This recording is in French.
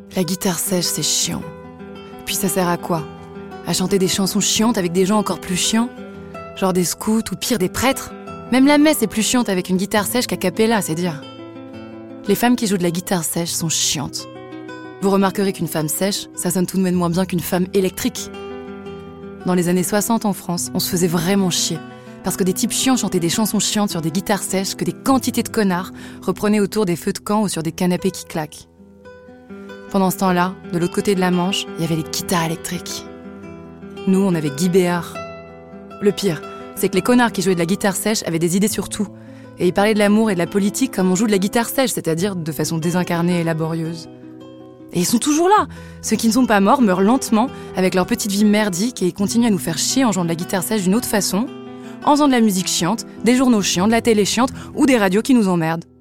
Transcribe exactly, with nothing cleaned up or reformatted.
La guitare sèche, c'est chiant. Puis ça sert à quoi ? À chanter des chansons chiantes avec des gens encore plus chiants ? Genre des scouts ou pire des prêtres ? Même la messe est plus chiante avec une guitare sèche qu'a cappella, c'est dire. Les femmes qui jouent de la guitare sèche sont chiantes. Vous remarquerez qu'une femme sèche, ça sonne tout de même moins bien qu'une femme électrique. Dans les années soixante en France, on se faisait vraiment chier. Parce que des types chiants chantaient des chansons chiantes sur des guitares sèches que des quantités de connards reprenaient autour des feux de camp ou sur des canapés qui claquent. Pendant ce temps-là, de l'autre côté de la Manche, il y avait les guitares électriques. Nous, on avait Guy Béard. Le pire, c'est que les connards qui jouaient de la guitare sèche avaient des idées sur tout. Et ils parlaient de l'amour et de la politique comme on joue de la guitare sèche, c'est-à-dire de façon désincarnée et laborieuse. Et ils sont toujours là. Ceux qui ne sont pas morts meurent lentement, avec leur petite vie merdique, et ils continuent à nous faire chier en jouant de la guitare sèche d'une autre façon, en faisant de la musique chiante, des journaux chiants, de la télé chiante ou des radios qui nous emmerdent.